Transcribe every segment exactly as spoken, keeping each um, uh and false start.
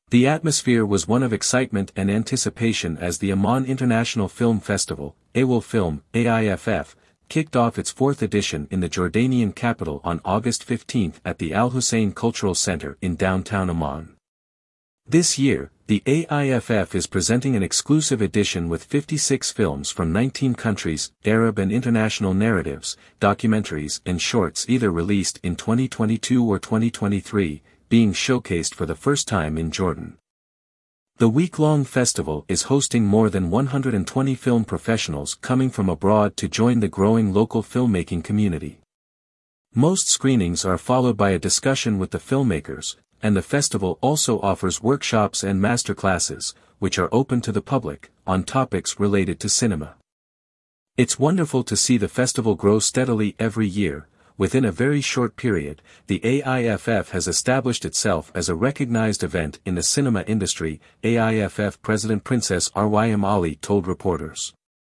The atmosphere was one of excitement and anticipation as the Amman International Film Festival, AWIL Film, A I F F, kicked off its fourth edition in the Jordanian capital on August fifteenth at the Al Hussein Cultural Center in downtown Amman. This year, the A I F F is presenting an exclusive edition with fifty-six films from nineteen countries, Arab and international narratives, documentaries and shorts either released in twenty twenty-two or twenty twenty-three, being showcased for the first time in Jordan. The week-long festival is hosting more than one hundred twenty film professionals coming from abroad to join the growing local filmmaking community. Most screenings are followed by a discussion with the filmmakers, and the festival also offers workshops and masterclasses, which are open to the public, on topics related to cinema. It's wonderful to see the festival grow steadily every year. Within a very short period, the A I F F has established itself as a recognized event in the cinema industry, A I F F President Princess Rym Ali told reporters.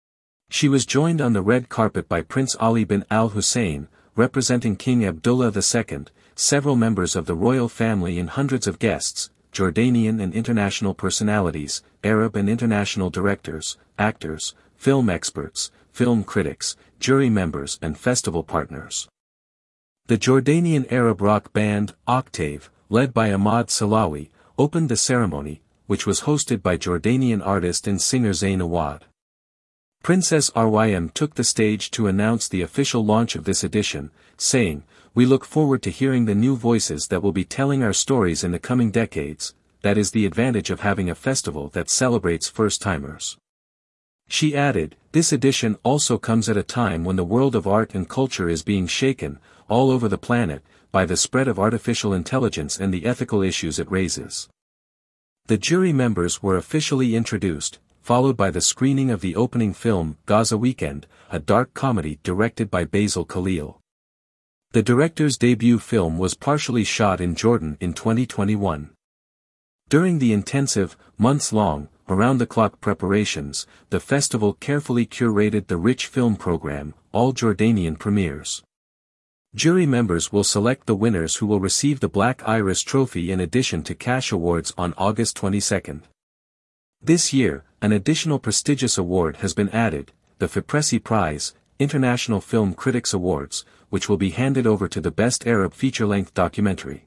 She was joined on the red carpet by Prince Ali bin Al Hussein, representing King Abdullah the Second, several members of the royal family and hundreds of guests, Jordanian and international personalities, Arab and international directors, actors, film experts, film critics, jury members and festival partners. The Jordanian Arab rock band, Octave, led by Ahmad Salawi, opened the ceremony, which was hosted by Jordanian artist and singer Zayn Awad. Princess Rym took the stage to announce the official launch of this edition, saying, "We look forward to hearing the new voices that will be telling our stories in the coming decades. That is the advantage of having a festival that celebrates first-timers." She added, "This edition also comes at a time when the world of art and culture is being shaken, all over the planet, by the spread of artificial intelligence and the ethical issues it raises." The jury members were officially introduced, followed by the screening of the opening film, Gaza Weekend, a dark comedy directed by Basil Khalil. The director's debut film was partially shot in Jordan in twenty twenty-one. During the intensive, months-long, around-the-clock preparations, the festival carefully curated the rich film program, all Jordanian premieres. Jury members will select the winners who will receive the Black Iris Trophy in addition to cash awards on August twenty-second. This year, an additional prestigious award has been added, the Fipresi Prize, International Film Critics Awards, which will be handed over to the Best Arab Feature-Length Documentary.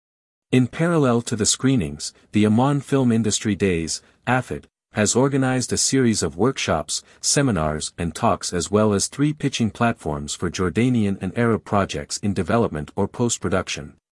In parallel to the screenings, the Amman Film Industry Days, A F I D, has organized a series of workshops, seminars and talks as well as three pitching platforms for Jordanian and Arab projects in development or post-production.